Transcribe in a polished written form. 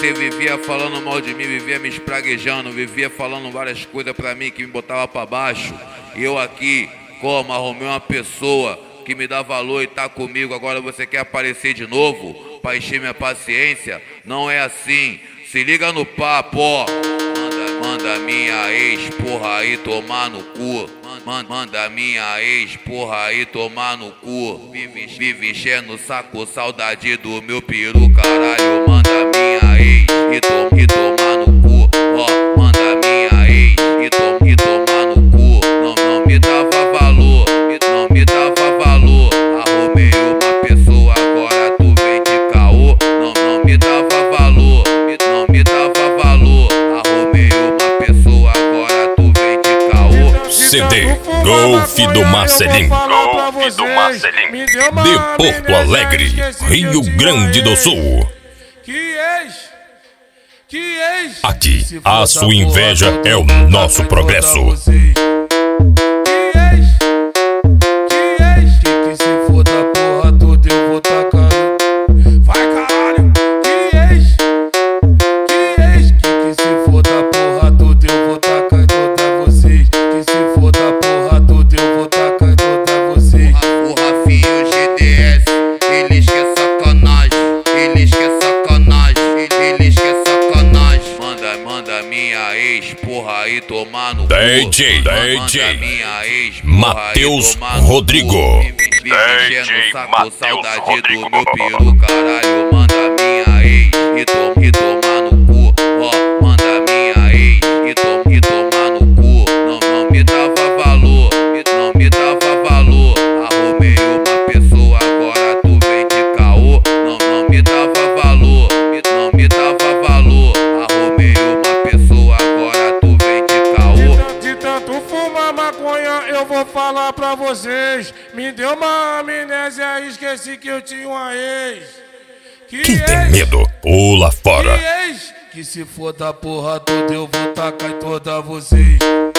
Você vivia falando mal de mim, vivia me espraguejando, vivia falando várias coisas pra mim que me botava pra baixo. E eu aqui, como arrumei uma pessoa que me dá valor e tá comigo, agora você quer aparecer de novo pra encher minha paciência? Não é assim, se liga no papo, ó. Manda minha ex, porra, aí tomar no cu. Manda minha ex, porra, aí tomar no cu. Vive enchendo o saco, saudade do meu peru, caralho. Manda minha ex e tomar no cu. Ó, manda minha ex e tomar no cu. Não me dava valor, não me dava valor. Arrumei uma pessoa, agora tu vem de caô. Não me dava valor, não me dava valor. Arrumei uma pessoa, agora tu vem de caô. CD Golf do Marcelinho, Golf do Marcelinho, de Porto Alegre, Rio Grande do Sul. Aqui, a sua inveja é o nosso progresso. Que se for da porra toda eu vou tacar. Vai caralho, que se for da porra toda eu vou tacar em toda vocês. Que se for da porra toda eu vou tacar em toda vocês. O Rafinho GDS, eles que é sacanagem, eles que é sacanagem, eles que é sacanagem. Manda minha ex, porra, aí tomar no cu. DJ Matheus Rodrigo. DJ Matheus Rodrigo. Do meu peru, caralho. Manda minha ex e tomar no cu. Ó, manda minha ex e tomar no cu. Não me dava valor, não me dava valor. Arrumei uma pessoa, agora tu vem de caô. Não me dava valor, não me dava valor. Arrumei uma pessoa, agora tu vem de caô. De tanto fumar maconha eu vou falar pra vocês. Me deu uma amnésia, esqueci que eu tinha uma ex. Quem tem medo, pula fora. Que se for da porra toda eu vou tacar em toda vocês.